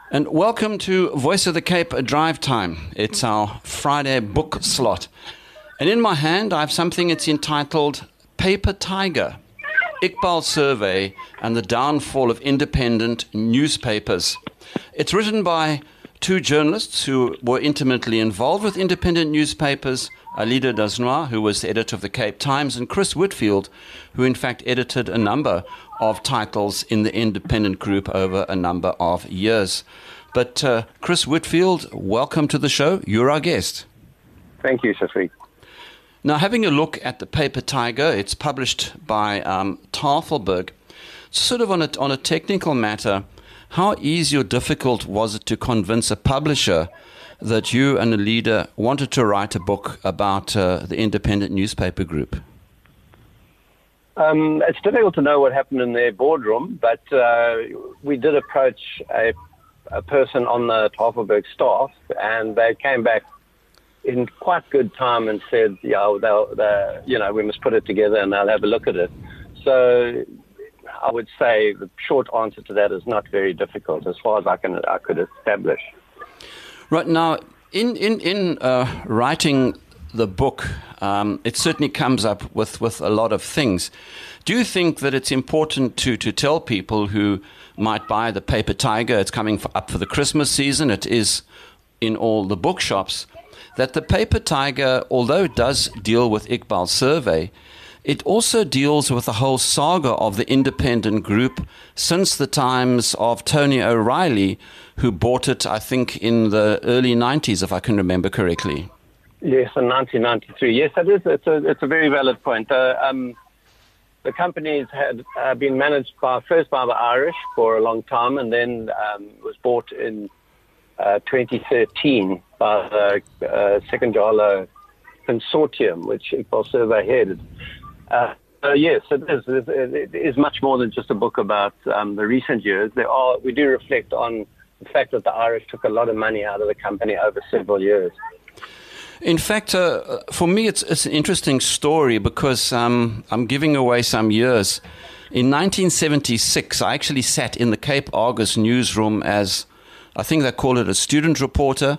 And welcome to Voice of the Cape Drive Time. It's our Friday book slot. And in my hand, I have something it's entitled Paper Tiger, Iqbal Survey and the Downfall of Independent Newspapers. It's written by two journalists who were intimately involved with independent newspapers, Alida Dasnois, who was the editor of the Cape Times, and Chris Whitfield, who in fact edited a number of titles in the independent group over a number of years. But Chris Whitfield, welcome to the show. You're our guest. Thank you, Shafiq. Now, having a look at the Paper Tiger, it's published by Tafelberg. Sort of on a technical matter, how easy or difficult was it to convince a publisher that you and a leader wanted to write a book about the independent newspaper group? It's difficult to know what happened in their boardroom, but we did approach a person on the Tafelberg staff, and they came back in quite good time and said, we must put it together and they'll have a look at it. So I would say the short answer to that is not very difficult as far as I could establish. Right now, in writing the book, it certainly comes up with a lot of things. Do you think that it's important to tell people who might buy the Paper Tiger, it's coming up for the Christmas season, it is in all the bookshops, that the Paper Tiger, although it does deal with Iqbal Survey, it also deals with the whole saga of the independent group since the times of Tony O'Reilly, who bought it, I think, in the early 90s, if I can remember correctly. Yes, in 1993. Yes, it is. It's a very valid point. The companies had been managed first by the Irish for a long time, and then was bought in 2013 by the Second-Jalo Consortium, which Iqbal Survey headed. Yes, it is much more than just a book about the recent years. We do reflect on the fact that the Irish took a lot of money out of the company over several years. In fact, for me, it's an interesting story because I'm giving away some years. In 1976, I actually sat in the Cape Argus newsroom as, I think they call it a student reporter,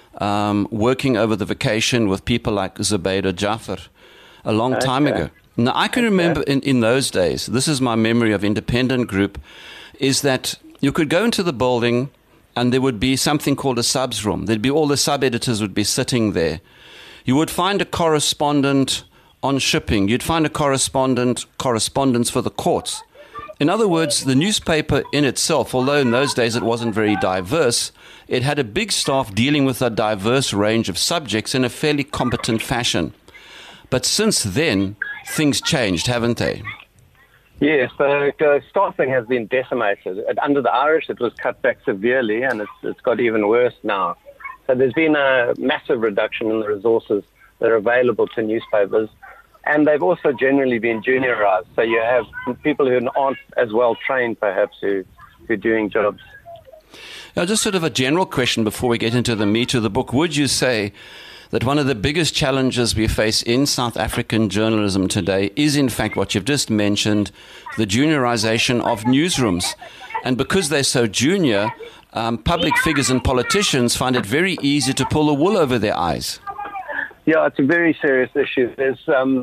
working over the vacation with people like Zubaydah Jaffer a long time ago. Now, I can remember in those days, this is my memory of independent group, is that you could go into the building and there would be something called a subs room. There'd be all the sub-editors would be sitting there. You would find a correspondent on shipping. You'd find a correspondence for the courts. In other words, the newspaper in itself, although in those days it wasn't very diverse, it had a big staff dealing with a diverse range of subjects in a fairly competent fashion. But since then, things changed, haven't they? Yes, the staffing has been decimated. Under the Irish, it was cut back severely, and it's got even worse now. So there's been a massive reduction in the resources that are available to newspapers, and they've also generally been juniorized. So you have people who aren't as well trained, perhaps, who are doing jobs. Now, just sort of a general question before we get into the meat of the book. Would you say that one of the biggest challenges we face in South African journalism today is, in fact, what you've just mentioned, the juniorization of newsrooms? And because they're so junior, public figures and politicians find it very easy to pull the wool over their eyes. Yeah, it's a very serious issue. There's,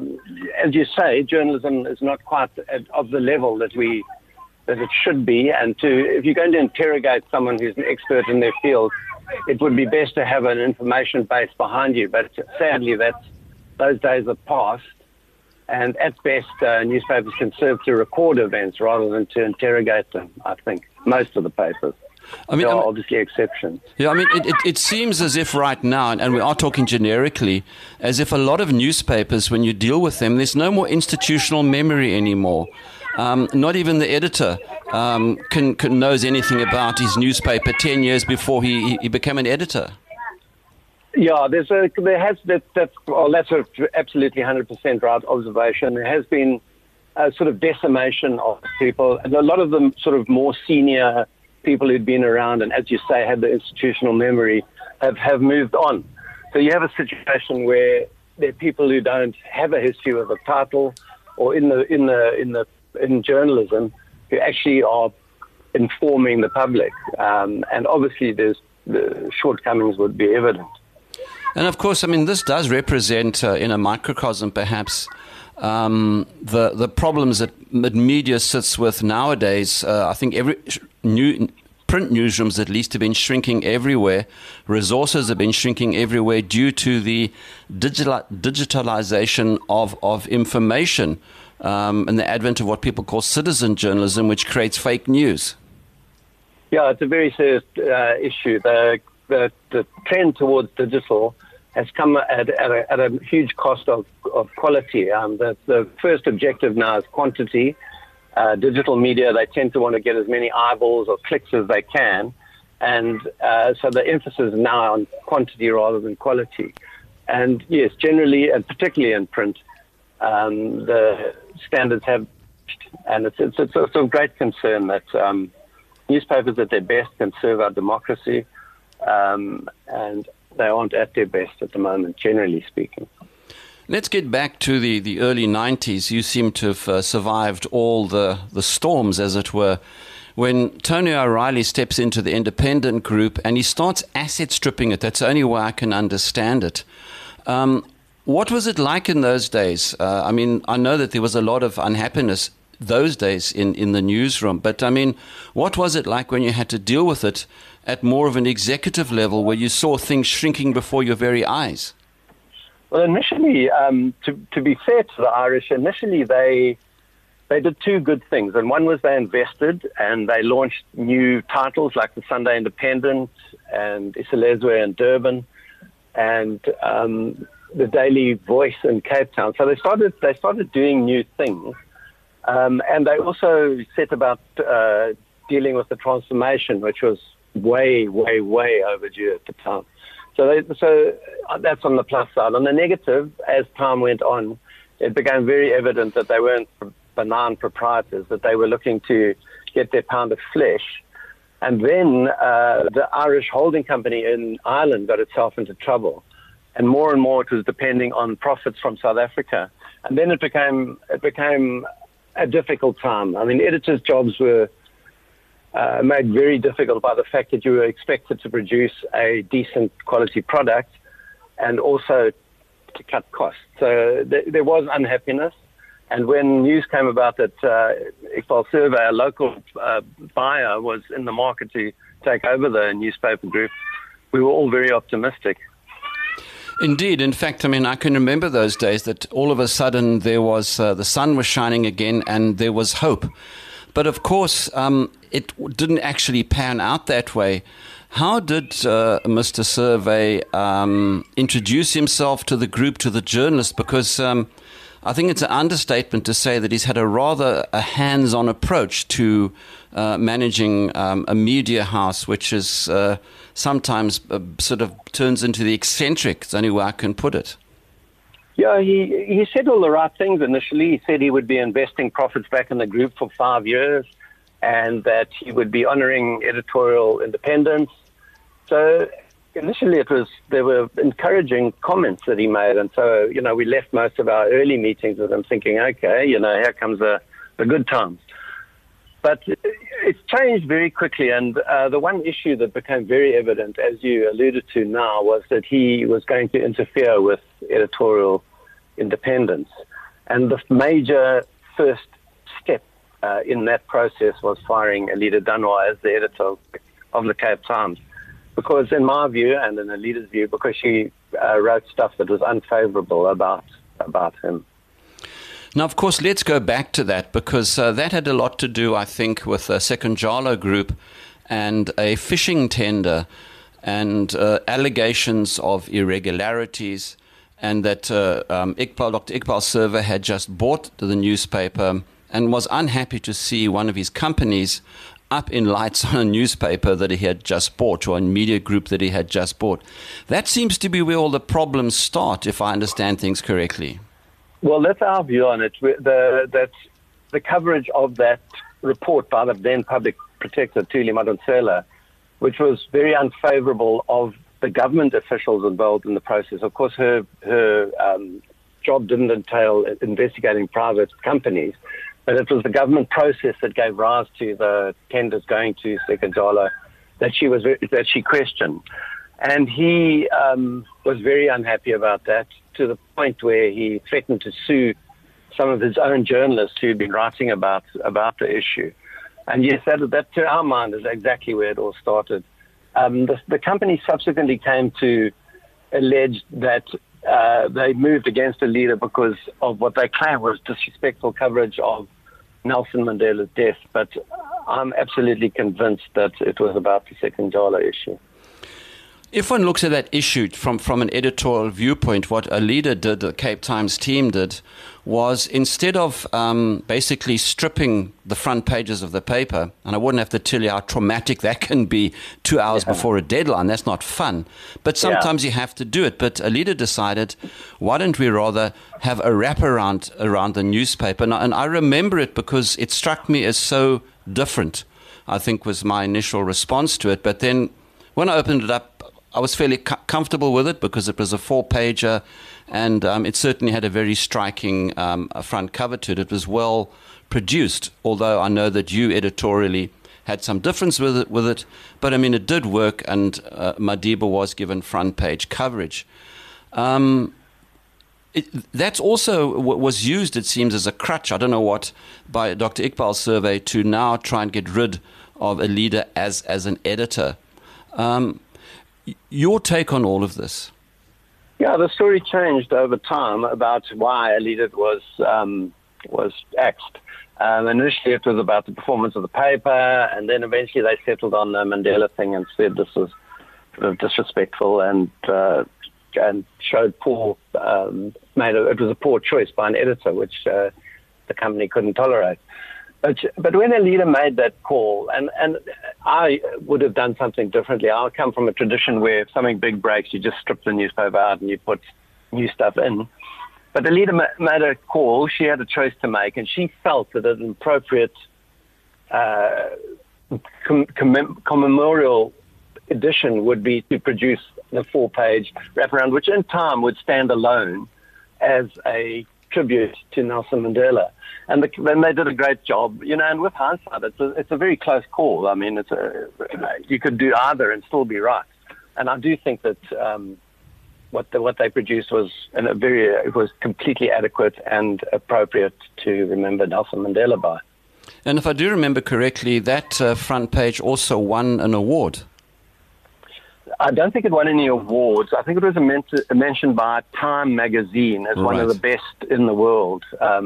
as you say, journalism is not quite of the level that it should be. And if you're going to interrogate someone who's an expert in their field, it would be best to have an information base behind you. But sadly, those days are past. And at best, newspapers can serve to record events rather than to interrogate them, I think, most of the papers. There are obviously exceptions. Yeah, I mean, it seems as if right now, and we are talking generically, as if a lot of newspapers, when you deal with them, there's no more institutional memory anymore. Not even the editor knows anything about his newspaper 10 years before he became an editor. Yeah, that's absolutely 100% right observation. There has been a sort of decimation of people, and a lot of them sort of more senior people who'd been around and, as you say, had the institutional memory have moved on. So you have a situation where there are people who don't have a history with a title or in journalism who actually are informing the public. And obviously the shortcomings would be evident. And of course, I mean, this does represent, in a microcosm perhaps, the problems that media sits with nowadays. I think every print newsrooms at least have been shrinking everywhere. Resources have been shrinking everywhere due to the digitalization of information and the advent of what people call citizen journalism, which creates fake news. Yeah, it's a very serious issue. The trend towards digital has come at a huge cost of quality. The first objective now is quantity. Digital media, they tend to want to get as many eyeballs or clicks as they can. And so the emphasis is now on quantity rather than quality. And yes, generally, and particularly in print, the standards have, and it's of great concern that newspapers at their best can serve our democracy, and they aren't at their best at the moment, generally speaking. Let's get back to the early 90s. You seem to have survived all the storms, as it were, when Tony O'Reilly steps into the independent group and he starts asset stripping it. That's the only way I can understand it. What was it like in those days? I mean, I know that there was a lot of unhappiness those days in the newsroom, but I mean, what was it like when you had to deal with it at more of an executive level where you saw things shrinking before your very eyes? Well, initially, to be fair to the Irish, initially they did two good things. And one was they invested and they launched new titles like the Sunday Independent and Isilezwe in Durban and the Daily Voice in Cape Town. So they started doing new things. And they also set about dealing with the transformation, which was way, way, way overdue at the time. So that's on the plus side. On the negative, as time went on, it became very evident that they weren't benign proprietors, that they were looking to get their pound of flesh. And then the Irish holding company in Ireland got itself into trouble. And more it was depending on profits from South Africa. And then it became a difficult time. I mean, editors' jobs were made very difficult by the fact that you were expected to produce a decent quality product and also to cut costs. So there was unhappiness. And when news came about that Iqbal Survey, a local buyer, was in the market to take over the newspaper group, we were all very optimistic. Indeed. In fact, I mean, I can remember those days that all of a sudden there was the sun was shining again and there was hope. But of course, it didn't actually pan out that way. How did Mr. Survey introduce himself to the group, to the journalists? Because I think it's an understatement to say that he's had a rather hands-on approach to managing a media house, which is sometimes sort of turns into the eccentric. It's the only way I can put it. Yeah, he said all the right things initially. He said he would be investing profits back in the group for 5 years and that he would be honoring editorial independence. So initially there were encouraging comments that he made. And so, we left most of our early meetings with him thinking, okay, here comes the good times. But it's changed very quickly. And the one issue that became very evident, as you alluded to now, was that he was going to interfere with editorial independence. And the major first step in that process was firing Alida Dunbar as the editor of the Cape Times. Because in my view, and in Alida's view, because she wrote stuff that was unfavorable about him. Now, of course, let's go back to that because that had a lot to do, I think, with the Sekunjalo Group and a fishing tender and allegations of irregularities, and that Dr. Iqbal Survey had just bought the newspaper and was unhappy to see one of his companies up in lights on a newspaper that he had just bought, or a media group that he had just bought. That seems to be where all the problems start, if I understand things correctly. Well, that's our view on it. The coverage of that report by the then public protector, Thuli Madonsela, which was very unfavorable of the government officials involved in the process. Of course, her job didn't entail investigating private companies, but it was the government process that gave rise to the tenders going to Sekejala that she questioned. And he was very unhappy about that, to the point where he threatened to sue some of his own journalists who'd been writing about the issue. And yes, that to our mind is exactly where it all started. The company subsequently came to allege that they moved against a leader because of what they claim was disrespectful coverage of Nelson Mandela's death. But I'm absolutely convinced that it was about the Sekejala issue. If one looks at that issue from an editorial viewpoint, what a leader did, the Cape Times team did, was instead of basically stripping the front pages of the paper, and I wouldn't have to tell you how traumatic that can be 2 hours before a deadline, that's not fun, but sometimes you have to do it. But a leader decided, why don't we rather have a wraparound around the newspaper? And I remember it because it struck me as so different, I think was my initial response to it. But then when I opened it up, I was fairly comfortable with it because it was a 4-pager, and it certainly had a very striking front cover to it. It was well produced, although I know that you editorially had some difference with it. But I mean, it did work, and Madiba was given front page coverage. That's also was used, it seems, as a crutch, I don't know what, by Dr. Iqbal Survey to now try and get rid of a leader as an editor. Your take on all of this? Yeah, the story changed over time about why a leader was axed. Initially, it was about the performance of the paper, and then eventually they settled on the Mandela thing and said this was sort of disrespectful and showed poor. It was a poor choice by an editor, which the company couldn't tolerate. But when a leader made that call, and I would have done something differently. I come from a tradition where if something big breaks, you just strip the newspaper out and you put new stuff in. But the leader made a call. She had a choice to make, and she felt that an appropriate commemorial edition would be to produce the 4-page wraparound, which in time would stand alone as a tribute to Nelson Mandela. And then they did a great job, and with hindsight, it's a very close call. I mean, you could do either and still be right. And I do think that what they produced was it was completely adequate and appropriate to remember Nelson Mandela by. And if I do remember correctly, that front page also won an award. I don't think it won any awards. I think it was mentioned by Time magazine as one of the best in the world.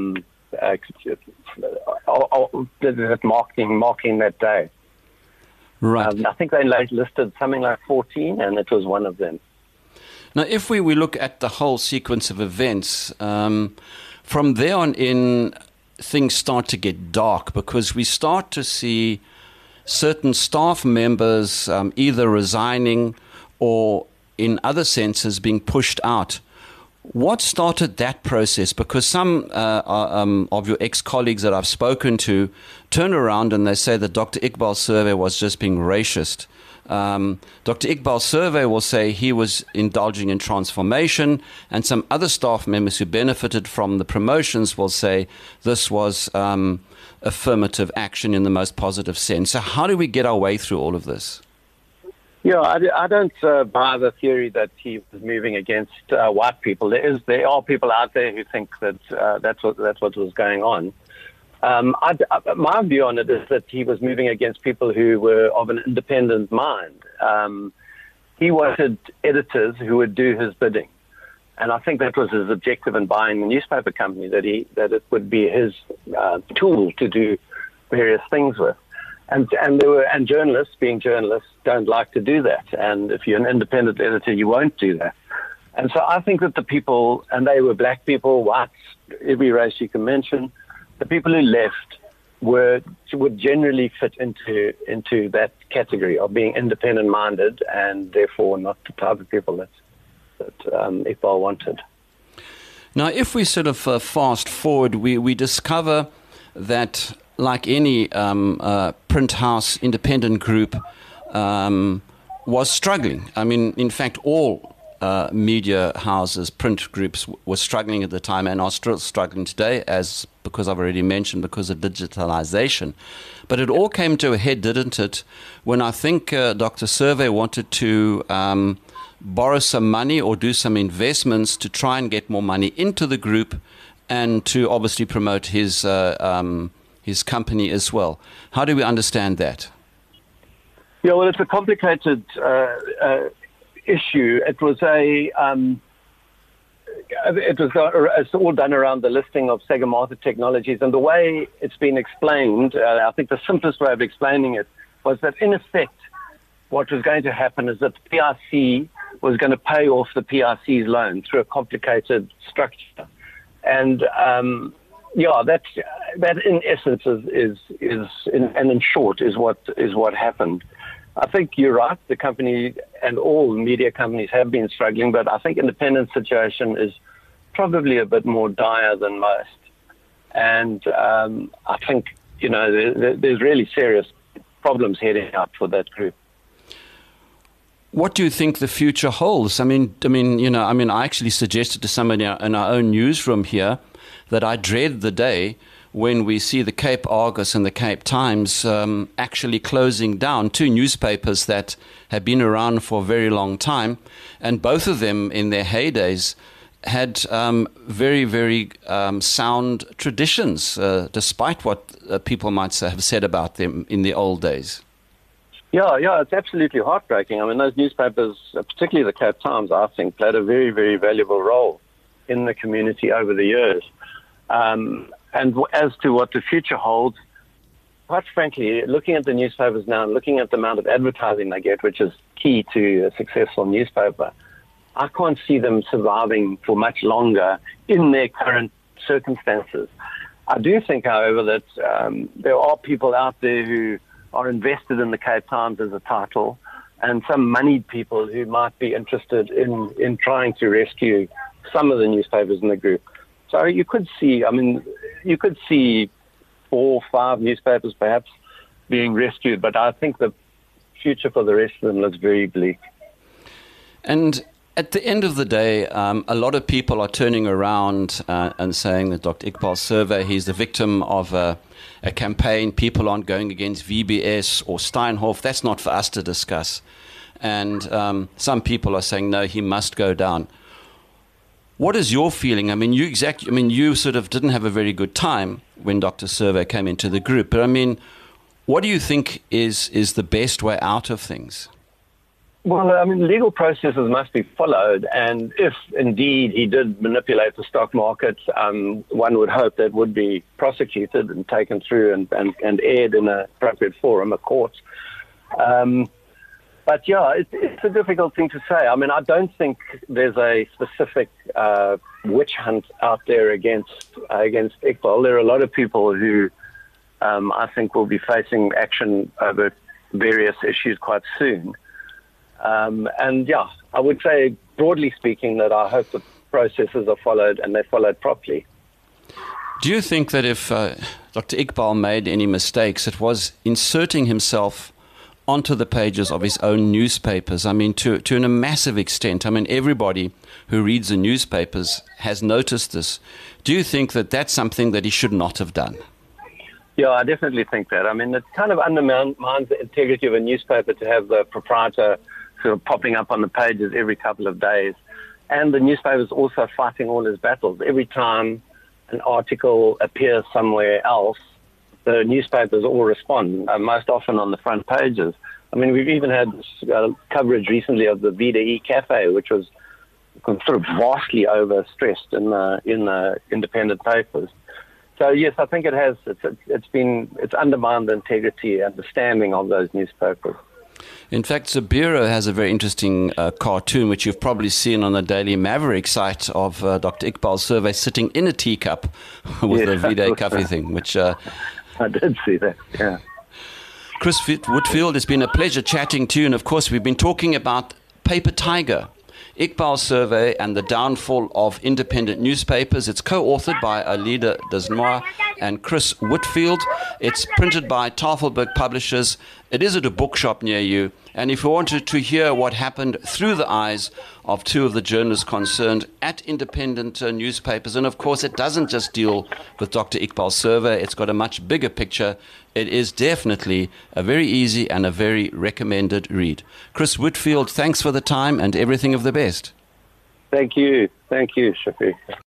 Marking that day. Right. I think they listed something like 14, and it was one of them. Now, if we look at the whole sequence of events, from there on in, things start to get dark because we start to see certain staff members either resigning or, in other senses, being pushed out. What started that process? Because some of your ex-colleagues that I've spoken to turn around and they say that Dr. Iqbal Survey was just being racist. Dr. Iqbal Survey will say he was indulging in transformation, and some other staff members who benefited from the promotions will say this was affirmative action in the most positive sense. So how do we get our way through all of this? Yeah, I don't buy the theory that he was moving against white people. There are people out there who think that that's what was going on. My view on it is that he was moving against people who were of an independent mind. He wanted editors who would do his bidding, and I think that was his objective in buying the newspaper company, that it would be his tool to do various things with. And journalists, being journalists, don't like to do that. And if you're an independent editor, you won't do that. And so I think that the people, and they were black people, whites, every race you can mention, the people who left would generally fit into that category of being independent-minded and therefore not the type of people that Iqbal wanted. Now, if we sort of fast forward, we discover that, like any print house independent group, was struggling. I mean, in fact, all media houses, print groups were struggling at the time and are still struggling today, as because I've already mentioned, because of digitalization. But it all came to a head, didn't it, when I think Dr. Survey wanted to borrow some money or do some investments to try and get more money into the group and to obviously promote his company as well. How do we understand that? Yeah, well, it's a complicated issue. It's all done around the listing of Sagamata Technologies, and the way it's been explained, I think the simplest way of explaining it was that in effect, what was going to happen is that the PRC was going to pay off the PRC's loan through a complicated structure, and that in essence is in short is what happened. I think you're right. The company and all media companies have been struggling, but I think Independent's situation is probably a bit more dire than most. And I think, there's really serious problems heading up for that group. What do you think the future holds? I actually suggested to somebody in our own newsroom here that I dread the day when we see the Cape Argus and the Cape Times actually closing down, two newspapers that have been around for a very long time, and both of them in their heydays had very, very sound traditions, despite what people might have said about them in the old days. Yeah, it's absolutely heartbreaking. I mean, those newspapers, particularly the Cape Times, I think, played a very, very valuable role in the community over the years. And as to what the future holds, quite frankly, looking at the newspapers now and looking at the amount of advertising they get, which is key to a successful newspaper, I can't see them surviving for much longer in their current circumstances. I do think, however, that there are people out there who are invested in the Cape Times as a title, and some moneyed people who might be interested in trying to rescue some of the newspapers in the group. So you could see 4 or 5 newspapers perhaps being rescued, but I think the future for the rest of them looks very bleak. And at the end of the day, a lot of people are turning around and saying that Dr. Iqbal Survey, he's the victim of a campaign. People aren't going against VBS or Steinhoff. That's not for us to discuss. And some people are saying, no, he must go down. What is your feeling? You sort of didn't have a very good time when Dr. Survey came into the group. But what do you think is the best way out of things? Well, legal processes must be followed. And if indeed he did manipulate the stock market, one would hope that would be prosecuted and taken through and aired in an appropriate forum, a court. But yeah, it's a difficult thing to say. I don't think there's a specific witch hunt out there against Iqbal. There are a lot of people who I think will be facing action over various issues quite soon. And yeah, I would say, broadly speaking, that I hope the processes are followed and they're followed properly. Do you think that if Dr. Iqbal made any mistakes, it was inserting himself onto the pages of his own newspapers? To a massive extent. Everybody who reads the newspapers has noticed this. Do you think that that's something that he should not have done? Yeah, I definitely think that. It kind of undermines the integrity of a newspaper to have the proprietor sort of popping up on the pages every couple of days. And the newspaper's also fighting all his battles. Every time an article appears somewhere else, the newspapers all respond, most often on the front pages. We've even had coverage recently of the Vida E Cafe, which was sort of vastly overstressed in the independent papers. So yes, I think it has. It's undermined the integrity and the standing of those newspapers. In fact, Zabiro has a very interesting cartoon, which you've probably seen on the Daily Maverick site, of Dr. Iqbal Survey sitting in a teacup with the Vida Cafe thing, which... I did see that, yeah. Chris Woodfield, it's been a pleasure chatting to you. And, of course, we've been talking about Paper Tiger, Iqbal Survey and the Downfall of Independent Newspapers. It's co-authored by Alida Desnoy and Chris Whitfield. It's printed by Tafelberg Publishers. It is at a bookshop near you. And if you wanted to hear what happened through the eyes of two of the journalists concerned at independent newspapers, and of course it doesn't just deal with Dr. Iqbal Surver, it's got a much bigger picture. It is definitely a very easy and a very recommended read. Chris Whitfield, thanks for the time and everything of the best. Thank you. Thank you, Shafiq.